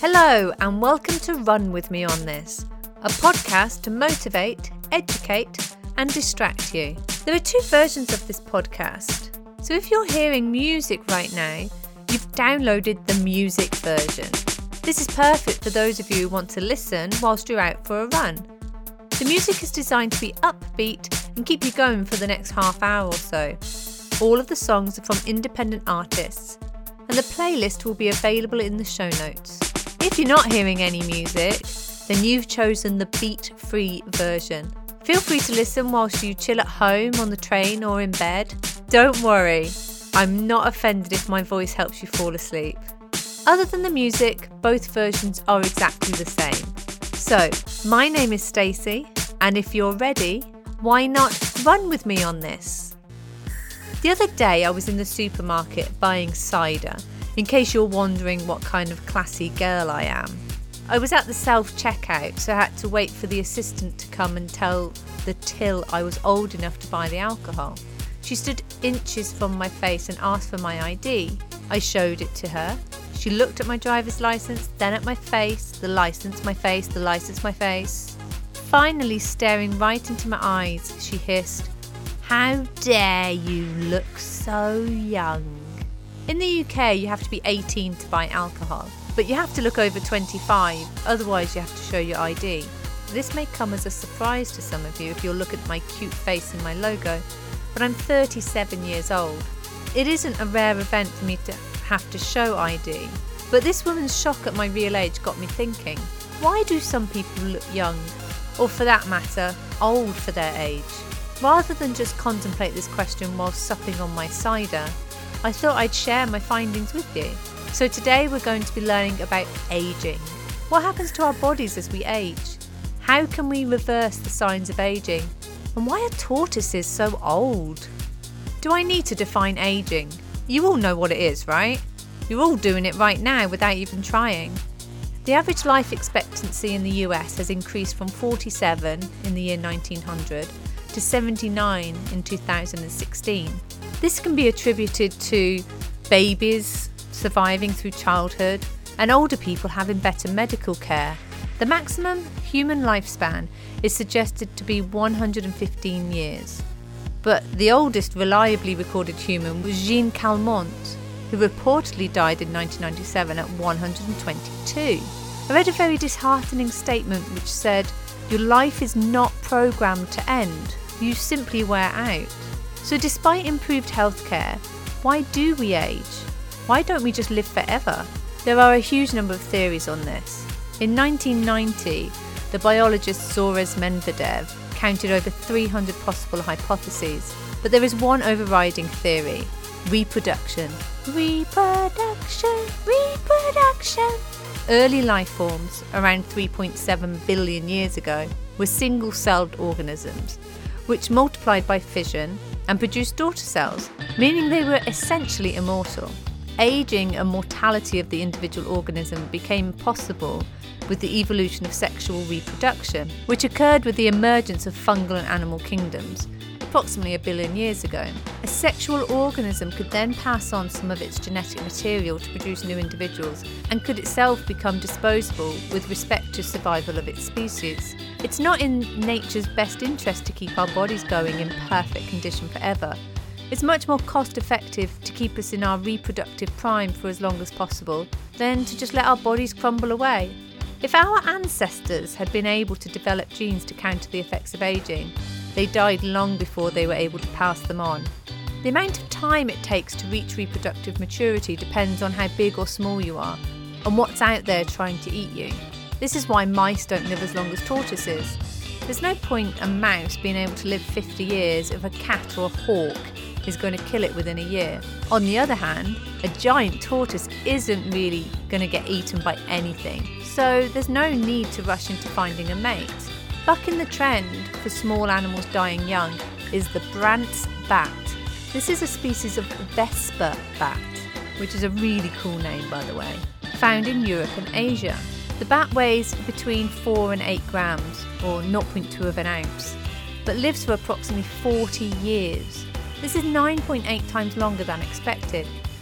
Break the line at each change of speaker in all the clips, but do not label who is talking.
Hello and welcome to Run With Me On This, a podcast to motivate, educate and distract you. There are two versions of this podcast, so if you're hearing music right now, you've downloaded the music version. This is perfect for those of you who want to listen whilst you're out for a run. The music is designed to be upbeat and keep you going for the next half hour or so. All of the songs are from independent artists, and the playlist will be available in the show notes. If you're not hearing any music, then you've chosen the beat-free version. Feel free to listen whilst you chill at home, on the train or in bed. Don't worry, I'm not offended if my voice helps you fall asleep. Other than the music, both versions are exactly the same. So, my name is Stacey, and if you're ready, why not run with me on this? The other day I was in the supermarket buying cider, in case you're wondering what kind of classy girl I am. I was at the self-checkout, so I had to wait for the assistant to come and tell the till I was old enough to buy the alcohol. She stood inches from my face and asked for my ID. I showed it to her. She looked at my driver's licence, then at my face, the licence, my face, the licence, my face. Finally, staring right into my eyes, she hissed, "How dare you look so young?" In the UK, you have to be 18 to buy alcohol, but you have to look over 25, otherwise you have to show your ID. This may come as a surprise to some of you if you'll look at my cute face and my logo, but I'm 37 years old. It isn't a rare event for me to have to show ID, but this woman's shock at my real age got me thinking, why do some people look young, or for that matter, old for their age? Rather than just contemplate this question while supping on my cider, I thought I'd share my findings with you. So today we're going to be learning about ageing. What happens to our bodies as we age? How can we reverse the signs of ageing? And why are tortoises so old? Do I need to define ageing? You all know what it is, right? You're all doing it right now without even trying. The average life expectancy in the US has increased from 47 in the year 1900 to 79 in 2016. This can be attributed to babies surviving through childhood and older people having better medical care. The maximum human lifespan is suggested to be 115 years. But the oldest reliably recorded human was Jean Calment, who reportedly died in 1997 at 122. I read a very disheartening statement which said, "Your life is not programmed to end, you simply wear out." So despite improved healthcare, why do we age? Why don't we just live forever? There are a huge number of theories on this. In 1990, the biologist Zores Medvedev counted over 300 possible hypotheses, but there is one overriding theory: reproduction. Reproduction, reproduction. Early life forms, around 3.7 billion years ago, were single-celled organisms, which multiplied by fission and produced daughter cells, meaning they were essentially immortal. Aging and mortality of the individual organism became possible with the evolution of sexual reproduction, which occurred with the emergence of fungal and animal kingdoms, approximately 1 billion years ago. A sexual organism could then pass on some of its genetic material to produce new individuals and could itself become disposable with respect to survival of its species. It's not in nature's best interest to keep our bodies going in perfect condition forever. It's much more cost effective to keep us in our reproductive prime for as long as possible than to just let our bodies crumble away. If our ancestors had been able to develop genes to counter the effects of ageing, they died long before they were able to pass them on. The amount of time it takes to reach reproductive maturity depends on how big or small you are, and what's out there trying to eat you. This is why mice don't live as long as tortoises. There's no point a mouse being able to live 50 years if a cat or a hawk is going to kill it within a year. On the other hand, a giant tortoise isn't really going to get eaten by anything, so there's no need to rush into finding a mate. Bucking the trend for small animals dying young is the Brandt's bat. This is a species of Vespa bat, which is a really cool name by the way, found in Europe and Asia. The bat weighs between 4 and 8 grams, or 0.2 of an ounce, but lives for approximately 40 years. This is 9.8 times longer than expected.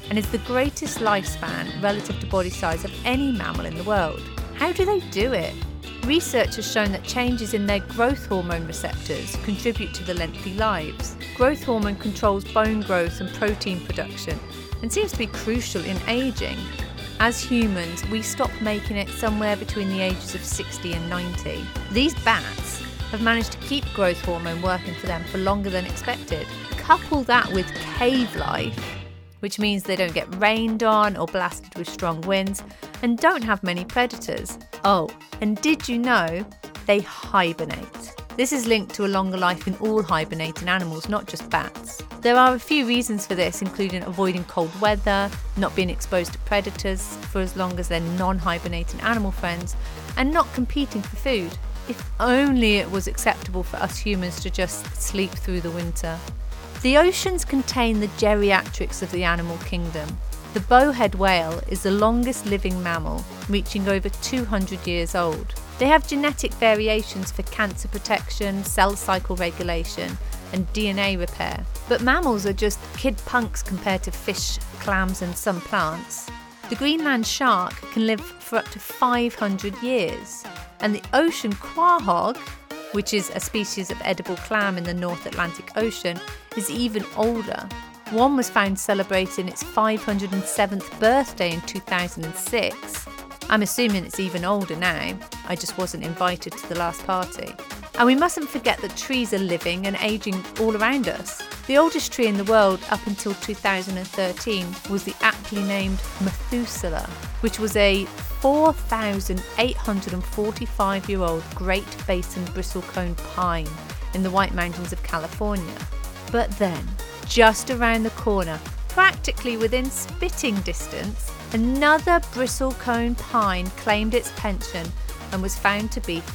and is the greatest lifespan relative to body size of any mammal in the world. How do they do it? Research has shown that changes in their growth hormone receptors contribute to the lengthy lives. Growth hormone controls bone growth and protein production and seems to be crucial in aging. As humans, we stop making it somewhere between the ages of 60 and 90. These bats have managed to keep growth hormone working for them for longer than expected. Couple that with cave life, which means they don't get rained on or blasted with strong winds and don't have many predators. Oh, and did you know they hibernate? This is linked to a longer life in all hibernating animals, not just bats. There are a few reasons for this, including avoiding cold weather, not being exposed to predators for as long as their non-hibernating animal friends, and not competing for food. If only it was acceptable for us humans to just sleep through the winter. The oceans contain the geriatrics of the animal kingdom. The bowhead whale is the longest living mammal, reaching over 200 years old. They have genetic variations for cancer protection, cell cycle regulation, and DNA repair. But mammals are just kid punks compared to fish, clams, and some plants. The Greenland shark can live for up to 500 years. And the ocean quahog, which is a species of edible clam in the North Atlantic Ocean, is even older. One was found celebrating its 507th birthday in 2006. I'm assuming it's even older now. I just wasn't invited to the last party. And we mustn't forget that trees are living and aging all around us. The oldest tree in the world up until 2013 was the aptly named Methuselah, which was a 4,845-year-old Great Basin bristlecone pine in the White Mountains of California. But then, just around the corner, practically within spitting distance, another bristlecone pine claimed its pension and was found to be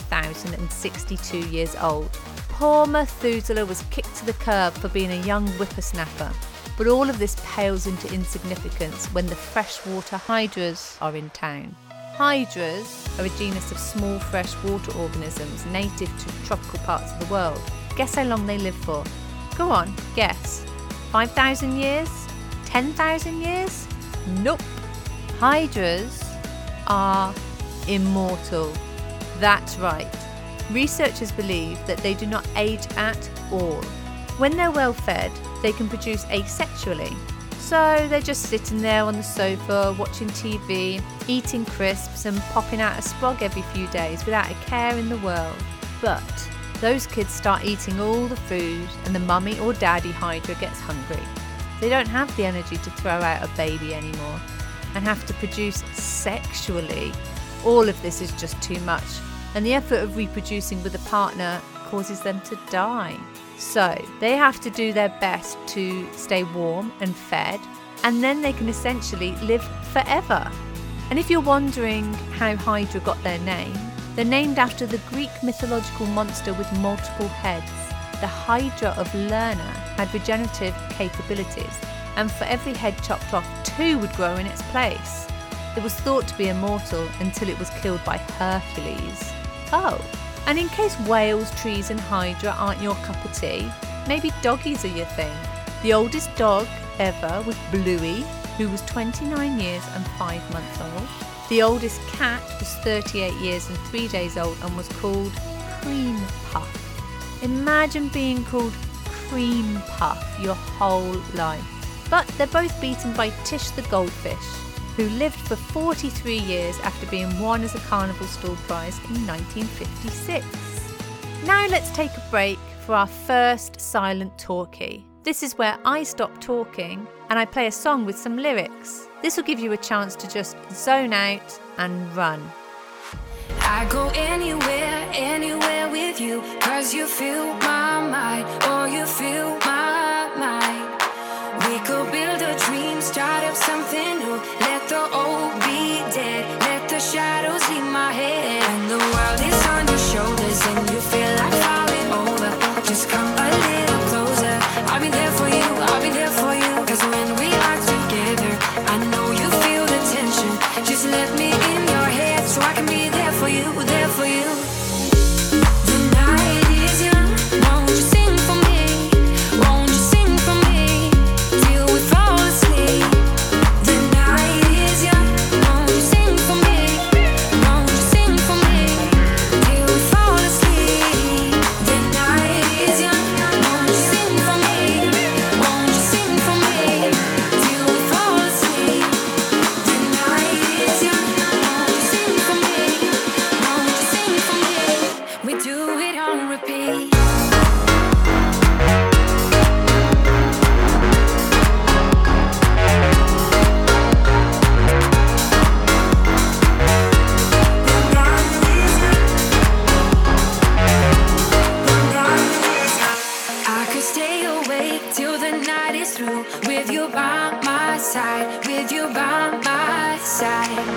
5,062 years old. Poor Methuselah was kicked to the curb for being a young whippersnapper, but all of this pales into insignificance when the freshwater hydras are in town. Hydras are a genus of small freshwater organisms native to tropical parts of the world. Guess how long they live for? Go on, guess. 5,000 years? 10,000 years? Nope. Hydras are immortal. That's right. Researchers believe that they do not age at all. When they're well fed, they can produce asexually. So they're just sitting there on the sofa, watching TV, eating crisps and popping out a sprog every few days without a care in the world. But those kids start eating all the food and the mummy or daddy hydra gets hungry. They don't have the energy to throw out a baby anymore and have to produce sexually. All of this is just too much, and the effort of reproducing with a partner causes them to die. So they have to do their best to stay warm and fed, and then they can essentially live forever. And if you're wondering how Hydra got their name, they're named after the Greek mythological monster with multiple heads. The Hydra of Lerna had regenerative capabilities, and for every head chopped off, 2 would grow in its place. It was thought to be immortal until it was killed by Hercules. Oh, and in case whales, trees and Hydra aren't your cup of tea, maybe doggies are your thing. The oldest dog ever was Bluey, who was 29 years and 5 months old. The oldest cat was 38 years and 3 days old and was called Cream Puff. Imagine being called Cream Puff your whole life. But they're both beaten by Tish the goldfish, who lived for 43 years after being won as a carnival stall prize in 1956. Now let's take a break for our first silent talkie. This is where I stop talking and I play a song with some lyrics. This will give you a chance to just zone out and run.
I go anywhere with you, 'cause you fill my mind, or you fill my mind. We could build a dream, start up something new. Let the old be dead, let the shadows leave my head. When the world is on your shoulders and you feel like falling over, just come a little closer. I'll be there for you, I'll be there for you. 'Cause when we are together, I know you feel the tension. Just let me in your head so I can be there for you, there for you. The night is young, won't you sing for me? Won't you sing for me till we fall asleep?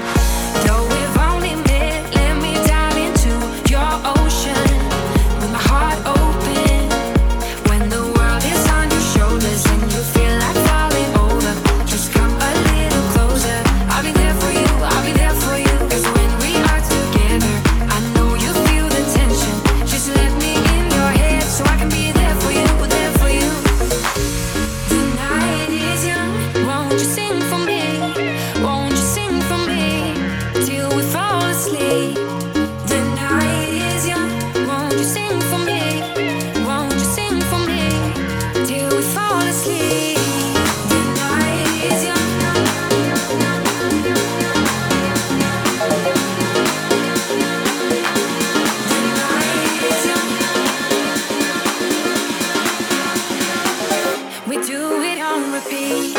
Though we've only met, let me dive into your ocean with my heart open. When the world is on your shoulders and you feel like falling over, just come a little closer. I'll be there for you, I'll be there for you. 'Cause when we are together, I know you feel the tension. Just let me in your head so I can be there for you, there for you. The night is young, won't you sing for me? Won't you sing for me till we fall asleep? The night is young, won't you sing for me? Won't you sing for me till we fall asleep? The night is young. The night is young. We do it on repeat.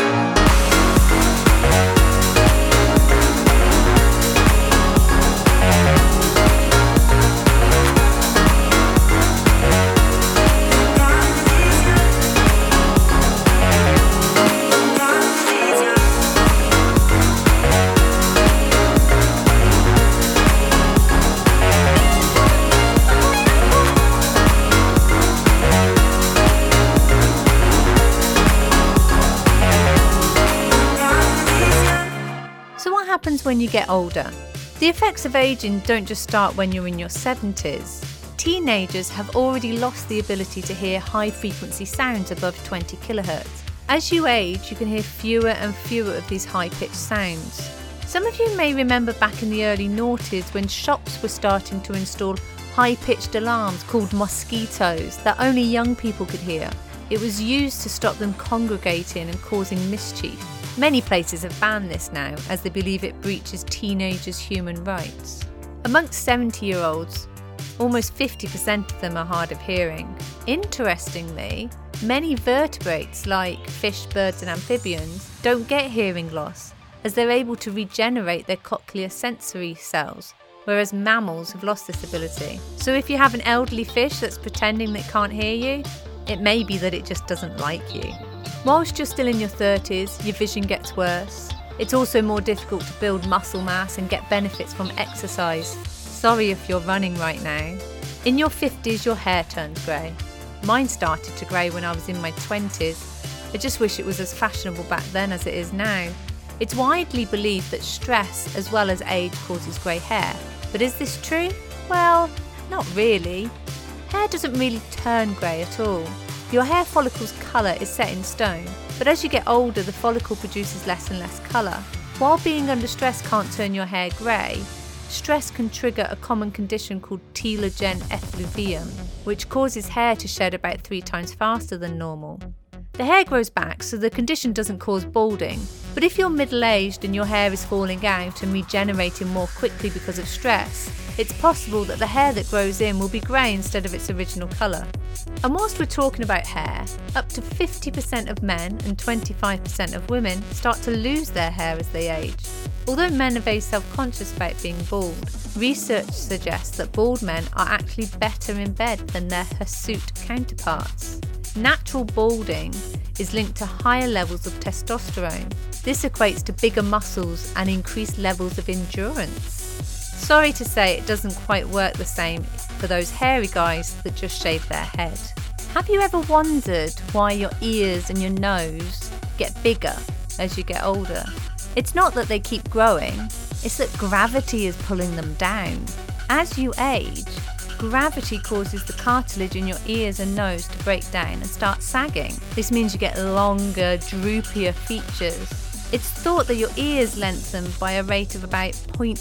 So what happens when you get older? The effects of aging don't just start when you're in your 70s. Teenagers have already lost the ability to hear high-frequency sounds above 20 kHz. As you age, you can hear fewer and fewer of these high-pitched sounds. Some of you may remember back in the early noughties when shops were starting to install high-pitched alarms called mosquitoes that only young people could hear. It was used to stop them congregating and causing mischief. Many places have banned this now as they believe it breaches teenagers' human rights. Amongst 70-year-olds, almost 50% of them are hard of hearing. Interestingly, many vertebrates like fish, birds and amphibians don't get hearing loss as they're able to regenerate their cochlear sensory cells, whereas mammals have lost this ability. So if you have an elderly fish that's pretending that it can't hear you, it may be that it just doesn't like you. Whilst you're still in your 30s, your vision gets worse. It's also more difficult to build muscle mass and get benefits from exercise. Sorry if you're running right now. In your 50s, your hair turns grey. Mine started to grey when I was in my 20s. I just wish it was as fashionable back then as it is now. It's widely believed that stress as well as age causes grey hair. But is this true? Well, not really. Hair doesn't really turn grey at all. Your hair follicle's colour is set in stone, but as you get older, the follicle produces less and less colour. While being under stress can't turn your hair grey, stress can trigger a common condition called telogen effluvium, which causes hair to shed about 3 times faster than normal. The hair grows back, so the condition doesn't cause balding, but if you're middle-aged and your hair is falling out and regenerating more quickly because of stress, it's possible that the hair that grows in will be grey instead of its original colour. And whilst we're talking about hair, up to 50% of men and 25% of women start to lose their hair as they age. Although men are very self-conscious about being bald, research suggests that bald men are actually better in bed than their hirsute counterparts. Natural balding is linked to higher levels of testosterone. This equates to bigger muscles and increased levels of endurance. Sorry to say it doesn't quite work the same for those hairy guys that just shave their head. Have you ever wondered why your ears and your nose get bigger as you get older? It's not that they keep growing, it's that gravity is pulling them down. As you age, gravity causes the cartilage in your ears and nose to break down and start sagging. This means you get longer, droopier features. It's thought that your ears lengthen by a rate of about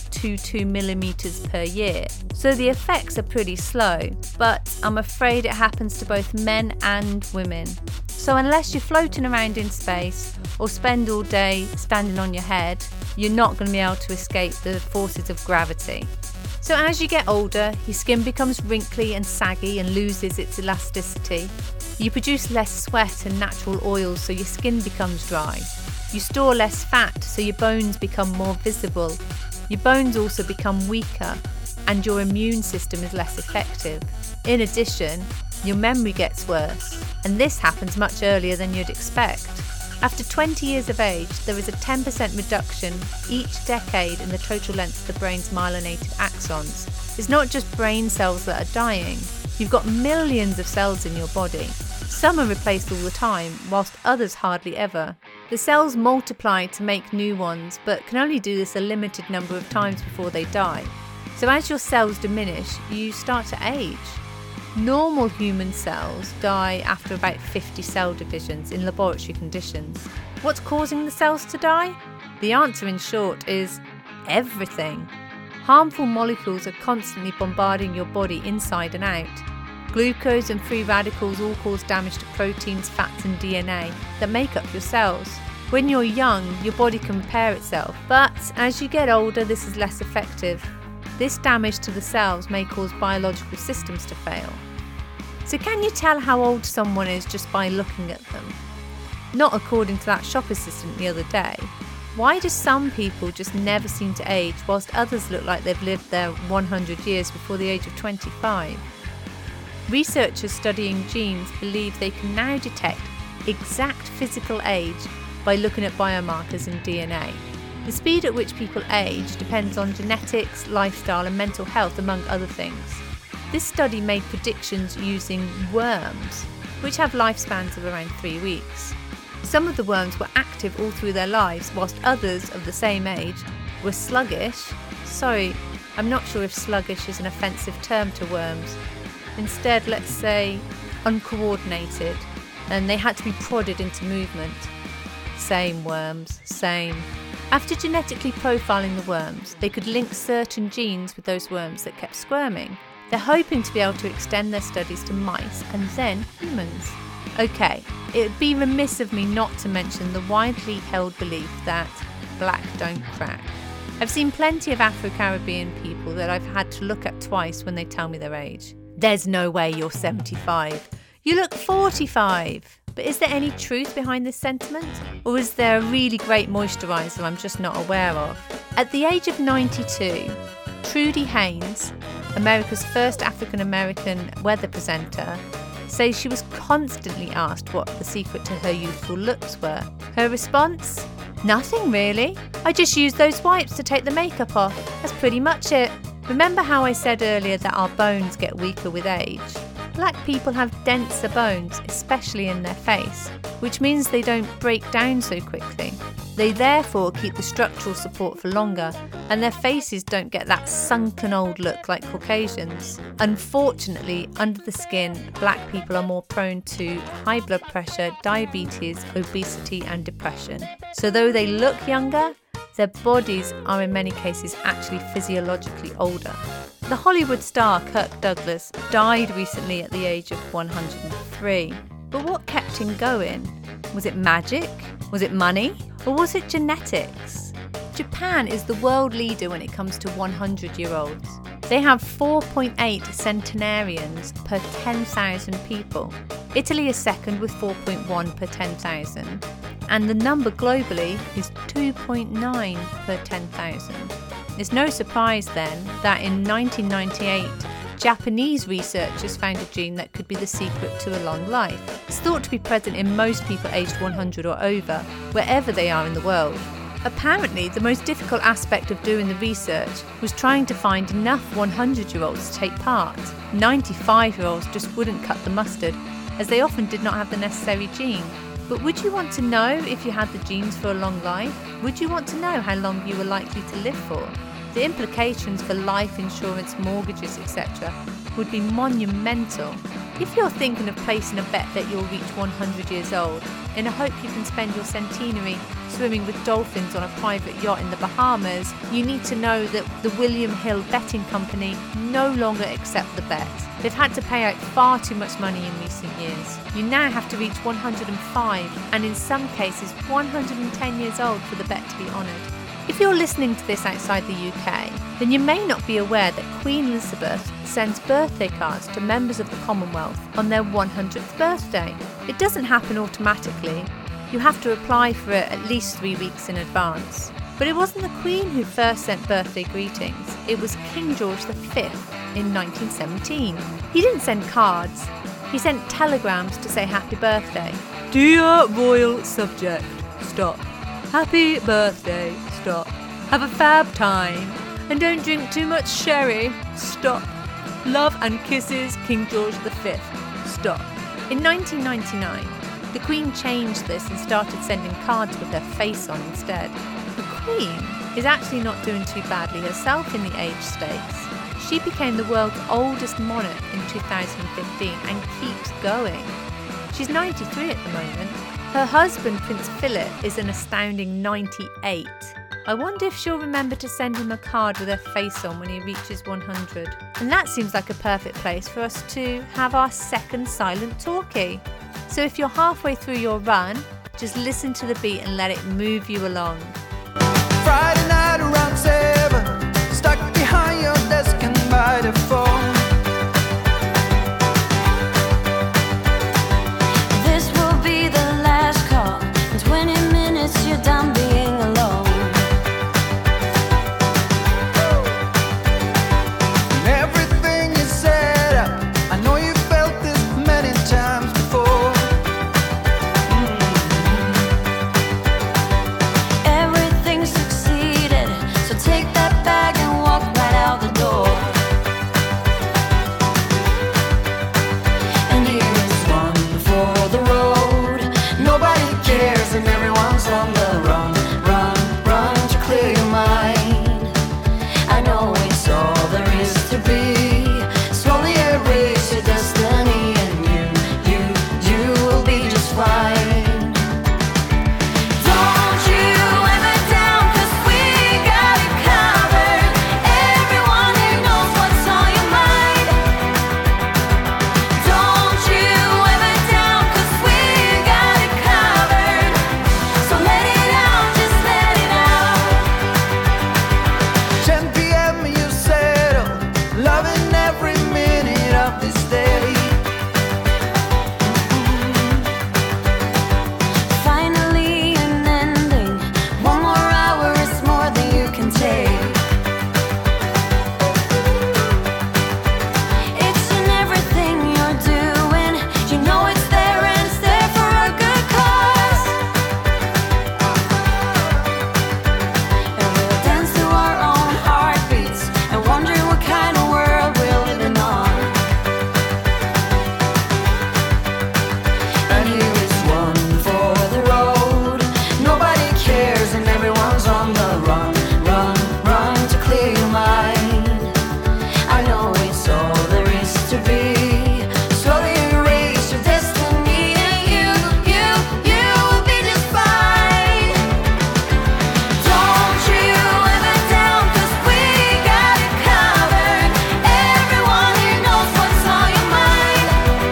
0.22 millimeters per year, so the effects are pretty slow, but I'm afraid it happens to both men and women. So unless you're floating around in space or spend all day standing on your head, you're not going to be able to escape the forces of gravity. So as you get older, your skin becomes wrinkly and saggy and loses its elasticity. You produce less sweat and natural oils, so your skin becomes dry. You store less fat, so your bones become more visible. Your bones also become weaker, and your immune system is less effective. In addition, your memory gets worse, and this happens much earlier than you'd expect. After 20 years of age, there is a 10% reduction each decade in the total length of the brain's myelinated axons. It's not just brain cells that are dying. You've got millions of cells in your body. Some are replaced all the time, whilst others hardly ever. The cells multiply to make new ones, but can only do this a limited number of times before they die. So as your cells diminish, you start to age. Normal human cells die after about 50 cell divisions in laboratory conditions. What's causing the cells to die? The answer, in short, is everything. Harmful molecules are constantly bombarding your body inside and out. Glucose and free radicals all cause damage to proteins, fats and DNA that make up your cells. When you're young, your body can repair itself, but as you get older, this is less effective. This damage to the cells may cause biological systems to fail. So can you tell how old someone is just by looking at them? Not according to that shop assistant the other day. Why do some people just never seem to age whilst others look like they've lived their 100 years before the age of 25? Researchers studying genes believe they can now detect exact physical age by looking at biomarkers in DNA. The speed at which people age depends on genetics, lifestyle and mental health, among other things. This study made predictions using worms, which have lifespans of around 3 weeks. Some of the worms were active all through their lives, whilst others of the same age were sluggish. Sorry, I'm not sure if sluggish is an offensive term to worms. Instead, let's say uncoordinated, and they had to be prodded into movement. Same worms, same. After genetically profiling the worms, they could link certain genes with those worms that kept squirming. They're hoping to be able to extend their studies to mice and then humans. Okay, it would be remiss of me not to mention the widely held belief that black don't crack. I've seen plenty of Afro-Caribbean people that I've had to look at twice when they tell me their age. There's no way you're 75. You look 45. But is there any truth behind this sentiment? Or is there a really great moisturiser I'm just not aware of? At the age of 92, Trudy Haynes, America's first African-American weather presenter, says she was constantly asked what the secret to her youthful looks were. Her response? Nothing really. I just use those wipes to take the makeup off. That's pretty much it. Remember how I said earlier that our bones get weaker with age? Black people have denser bones, especially in their face, which means they don't break down so quickly. They therefore keep the structural support for longer, and their faces don't get that sunken old look like Caucasians. Unfortunately, under the skin, black people are more prone to high blood pressure, diabetes, obesity and depression. So though they look younger, their bodies are in many cases actually physiologically older. The Hollywood star Kirk Douglas died recently at the age of 103. But what kept him going? Was it magic? Was it money? Or was it genetics? Japan is the world leader when it comes to 100-year-olds. They have 4.8 centenarians per 10,000 people. Italy is second with 4.1 per 10,000. And the number globally is 2.9 per 10,000. It's no surprise then that in 1998, Japanese researchers found a gene that could be the secret to a long life. It's thought to be present in most people aged 100 or over, wherever they are in the world. Apparently, the most difficult aspect of doing the research was trying to find enough 100-year-olds to take part. 95-year-olds just wouldn't cut the mustard, as they often did not have the necessary gene. But would you want to know if you had the genes for a long life? Would you want to know how long you were likely to live for? The implications for life insurance, mortgages, etc. would be monumental. If you're thinking of placing a bet that you'll reach 100 years old, in a hope you can spend your centenary swimming with dolphins on a private yacht in the Bahamas, you need to know that the William Hill Betting Company no longer accept the bet. They've had to pay out far too much money in recent years. You now have to reach 105 and in some cases 110 years old for the bet to be honoured. If you're listening to this outside the UK, then you may not be aware that Queen Elizabeth sends birthday cards to members of the Commonwealth on their 100th birthday. It doesn't happen automatically. You have to apply for it at least 3 weeks in advance. But it wasn't the Queen who first sent birthday greetings. It was King George V in 1917. He didn't send cards. He sent telegrams to say happy birthday. Dear royal subject, stop. Happy birthday, stop. Have a fab time. And don't drink too much sherry, stop. Love and kisses, King George V, stop. In 1999, the Queen changed this and started sending cards with her face on instead. The Queen is actually not doing too badly herself in the age stakes. She became the world's oldest monarch in 2015 and keeps going. She's 93 at the moment. Her husband, Prince Philip, is an astounding 98. I wonder if she'll remember to send him a card with her face on when he reaches 100. And that seems like a perfect place for us to have our second silent talkie. So if you're halfway through your run, just listen to the beat and let it move you along.
Friday night around 7, stuck behind your desk and by the phone.
This will be the last call. In 20 minutes you're done being alone.
And everything is set up. I know you felt this many times before.
Everything succeeded, so take that bag and walk right out the door.
And here's one for the road. Nobody cares and everyone's on the run. Run to clear your mind. I know it's all there is to be. Slowly erase your destiny and you will be just fine.
Don't you ever down, 'cause we got it covered. Everyone here knows what's on your mind. Don't you ever down, 'cause we got it covered. So let it out, just let it out.
10 p.m. you settle, loving every minute of this day.
Finally an ending. One more hour is more than you can take. It's in everything you're doing. You know it's there and it's there for a good cause. And we'll dance to our own heartbeats and wonder what kind of world we're living on.
And here is one for the road. Nobody cares and everyone's on the run. Run to clear your mind. I know it's all there is to be. Slowly erase your destiny and you will be just fine.
Don't you ever down, 'cause we got it covered. Everyone here knows what's on your mind.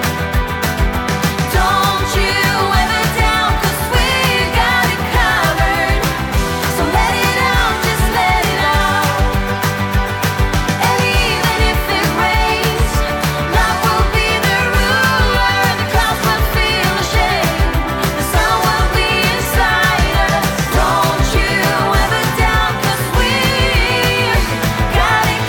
Don't you ever down, 'cause we got it covered. So let it out, just let it out. And even if it rains, love will be the ruler. The clouds will feel ashamed. The sun will be inside us. Don't you ever down, 'cause we got it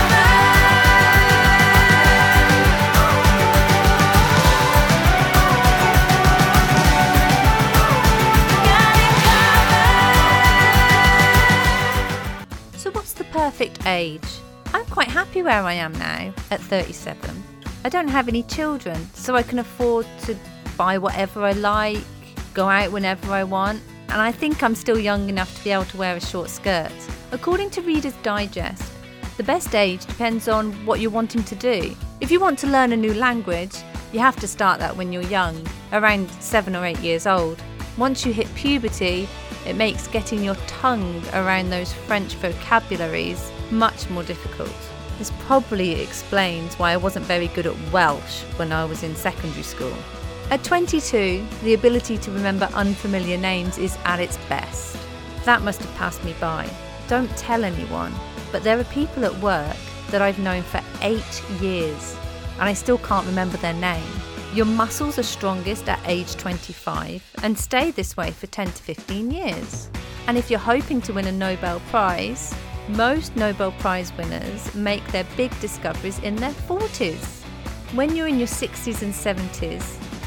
covered.
So what's the perfect age? I'm quite happy where I am now, at 37. I don't have any children, so I can afford to buy whatever I like, go out whenever I want, and I think I'm still young enough to be able to wear a short skirt. According to Reader's Digest, the best age depends on what you're wanting to do. If you want to learn a new language, you have to start that when you're young, around 7 or 8 years old. Once you hit puberty, it makes getting your tongue around those French vocabularies much more difficult. This probably explains why I wasn't very good at Welsh when I was in secondary school. At 22, the ability to remember unfamiliar names is at its best. That must have passed me by. Don't tell anyone, but there are people at work that I've known for 8 years and I still can't remember their name. Your muscles are strongest at age 25 and stay this way for 10 to 15 years. And if you're hoping to win a Nobel Prize, most Nobel Prize winners make their big discoveries in their 40s. When you're in your 60s and 70s,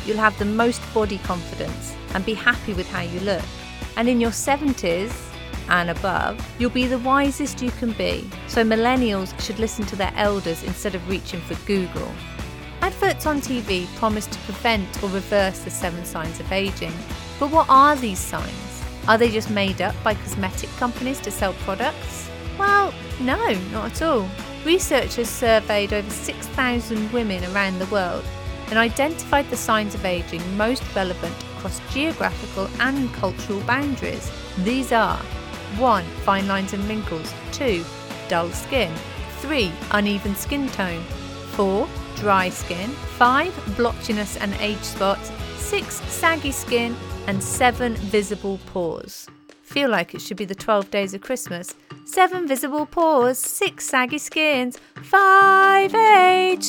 you'll have the most body confidence and be happy with how you look. And in your 70s and above, you'll be the wisest you can be. So millennials should listen to their elders instead of reaching for Google. Adverts on TV promise to prevent or reverse the 7 signs of aging. But what are these signs? Are they just made up by cosmetic companies to sell products? Well, no, not at all. Researchers surveyed over 6,000 women around the world and identified the signs of aging most relevant across geographical and cultural boundaries. These are 1. Fine lines and wrinkles. 2. Dull skin. 3. Uneven skin tone. 4. Dry skin. 5. Blotchiness and age spots. 6. Saggy skin. And 7. Visible pores. Feel like it should be the 12 days of Christmas. 7 visible pores, 6 saggy skins, 5 age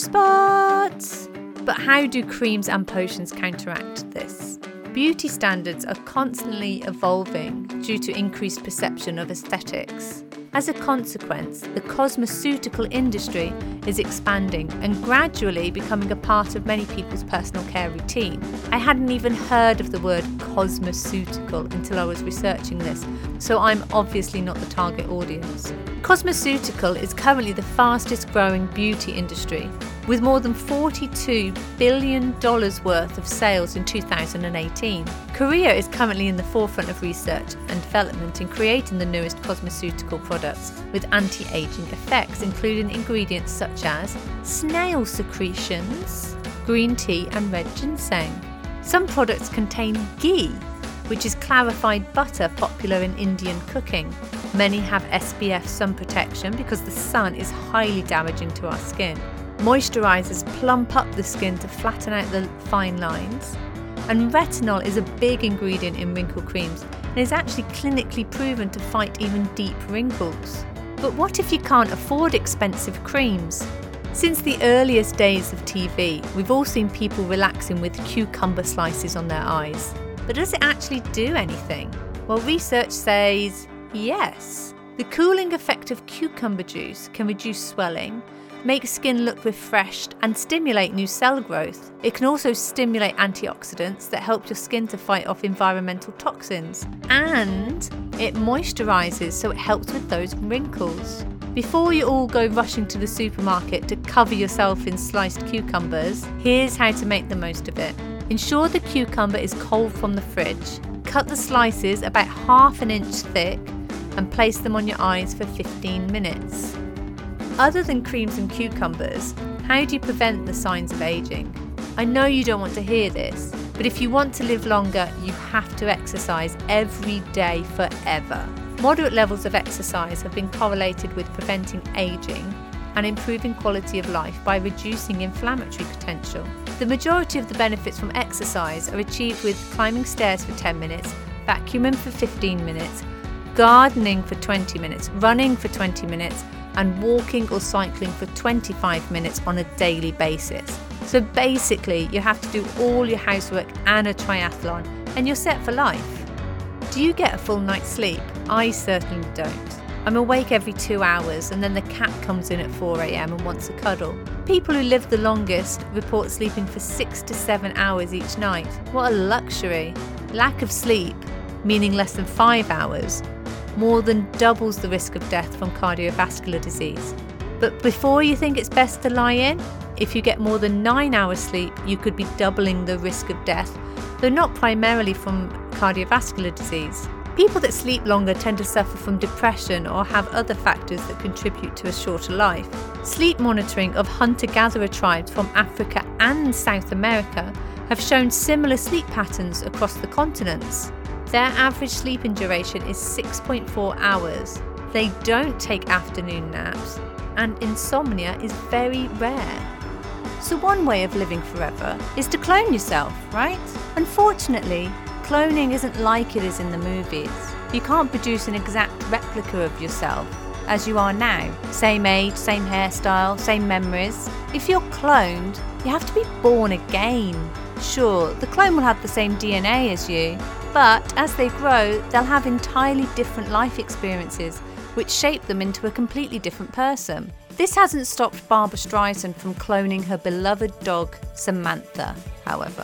spots. But how do creams and potions counteract this? Beauty standards are constantly evolving due to increased perception of aesthetics. As a consequence, the cosmeceutical industry is expanding and gradually becoming a part of many people's personal care routine. I hadn't even heard of the word cosmeceutical until I was researching this, so I'm obviously not the target audience. Cosmeceutical is currently the fastest growing beauty industry, with more than $42 billion worth of sales in 2018. Korea is currently in the forefront of research and development in creating the newest cosmeceutical products with anti-aging effects, including ingredients such as snail secretions, green tea and red ginseng. Some products contain ghee, which is clarified butter popular in Indian cooking. Many have SPF sun protection because the sun is highly damaging to our skin. Moisturisers plump up the skin to flatten out the fine lines. And retinol is a big ingredient in wrinkle creams and is actually clinically proven to fight even deep wrinkles. But what if you can't afford expensive creams? Since the earliest days of TV, we've all seen people relaxing with cucumber slices on their eyes. But does it actually do anything? Well, research says yes. The cooling effect of cucumber juice can reduce swelling, make skin look refreshed and stimulate new cell growth. It can also stimulate antioxidants that help your skin to fight off environmental toxins. And it moisturises, so it helps with those wrinkles. Before you all go rushing to the supermarket to cover yourself in sliced cucumbers, here's how to make the most of it. Ensure the cucumber is cold from the fridge. Cut the slices about ½ inch thick and place them on your eyes for 15 minutes. Other than creams and cucumbers, how do you prevent the signs of aging? I know you don't want to hear this, but if you want to live longer, you have to exercise every day forever. Moderate levels of exercise have been correlated with preventing aging and improving quality of life by reducing inflammatory potential. The majority of the benefits from exercise are achieved with climbing stairs for 10 minutes, vacuuming for 15 minutes, gardening for 20 minutes, running for 20 minutes, and walking or cycling for 25 minutes on a daily basis. So basically, you have to do all your housework and a triathlon, and you're set for life. Do you get a full night's sleep? I certainly don't. I'm awake every 2 hours, and then the cat comes in at 4 a.m. and wants a cuddle. People who live the longest report sleeping for 6 to 7 hours each night. What a luxury. Lack of sleep, meaning less than 5 hours, more than doubles the risk of death from cardiovascular disease. But before you think it's best to lie in, if you get more than 9 hours sleep, you could be doubling the risk of death, though not primarily from cardiovascular disease. People that sleep longer tend to suffer from depression or have other factors that contribute to a shorter life. Sleep monitoring of hunter-gatherer tribes from Africa and South America have shown similar sleep patterns across the continents. Their average sleeping duration is 6.4 hours. They don't take afternoon naps, and insomnia is very rare. So one way of living forever is to clone yourself, right? Unfortunately, cloning isn't like it is in the movies. You can't produce an exact replica of yourself as you are now. Same age, same hairstyle, same memories. If you're cloned, you have to be born again. Sure, the clone will have the same DNA as you, but as they grow, they'll have entirely different life experiences, which shape them into a completely different person. This hasn't stopped Barbra Streisand from cloning her beloved dog, Samantha, however.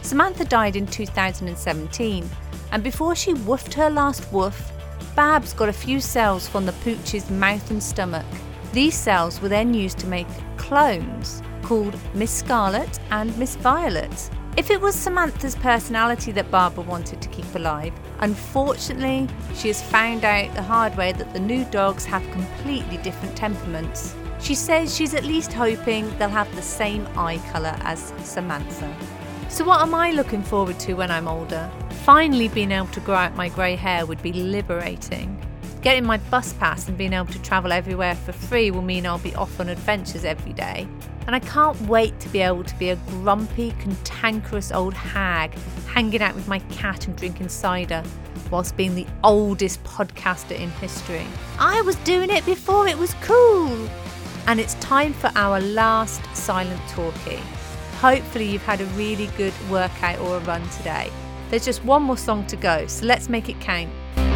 Samantha died in 2017, and before she woofed her last woof, Babs got a few cells from the pooch's mouth and stomach. These cells were then used to make clones called Miss Scarlet and Miss Violet. If it was Samantha's personality that Barbara wanted to keep alive, unfortunately, she has found out the hard way that the new dogs have completely different temperaments. She says she's at least hoping they'll have the same eye colour as Samantha. So what am I looking forward to when I'm older? Finally being able to grow out my grey hair would be liberating. Getting my bus pass and being able to travel everywhere for free will mean I'll be off on adventures every day. And I can't wait to be able to be a grumpy, cantankerous old hag hanging out with my cat and drinking cider whilst being the oldest podcaster in history. I was doing it before it was cool. And it's time for our last silent talkie. Hopefully you've had a really good workout or a run today. There's just one more song to go, so let's make it count.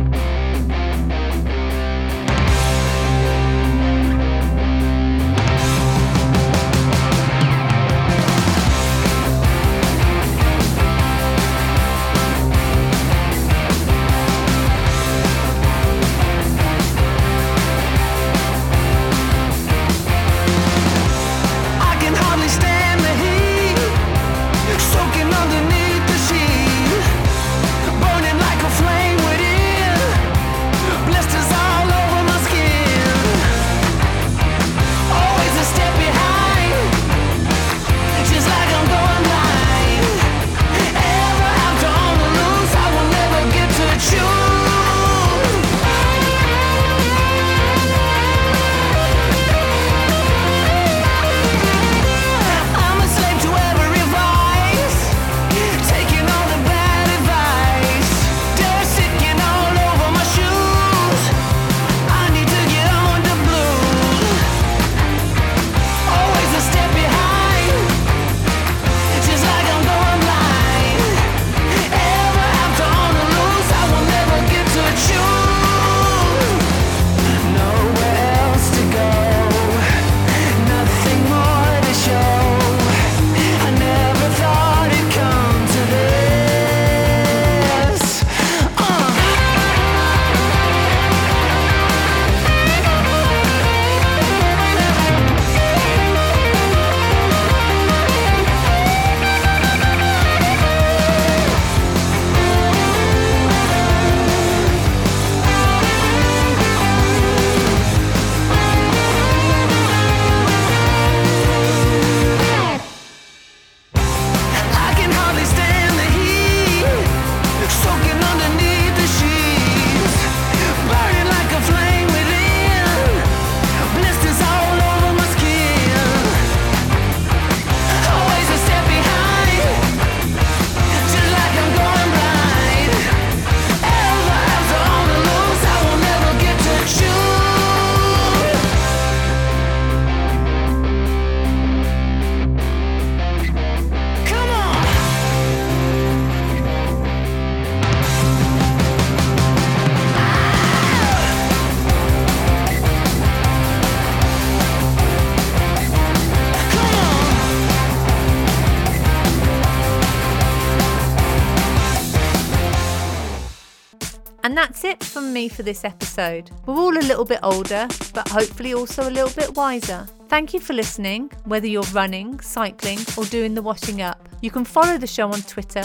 And that's it from me for this episode. We're all a little bit older, but hopefully also a little bit wiser. Thank you for listening, whether you're running, cycling, or doing the washing up. You can follow the show on Twitter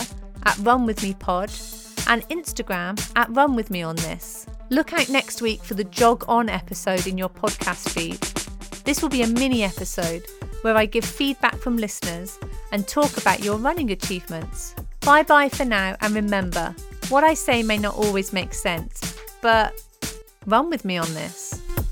@RunWithMePod and Instagram @RunWithMeOnThis. Look out next week for the Jog On episode in your podcast feed. This will be a mini episode where I give feedback from listeners and talk about your running achievements. Bye-bye for now, and remember, what I say may not always make sense, but run with me on this.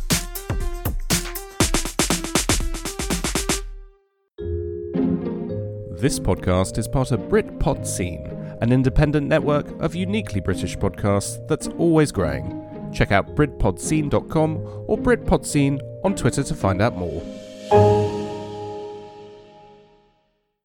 This podcast is part of Britpod Scene, an independent network of uniquely British podcasts that's always growing. Check out BritpodScene.com or Britpod Scene on Twitter to find out more.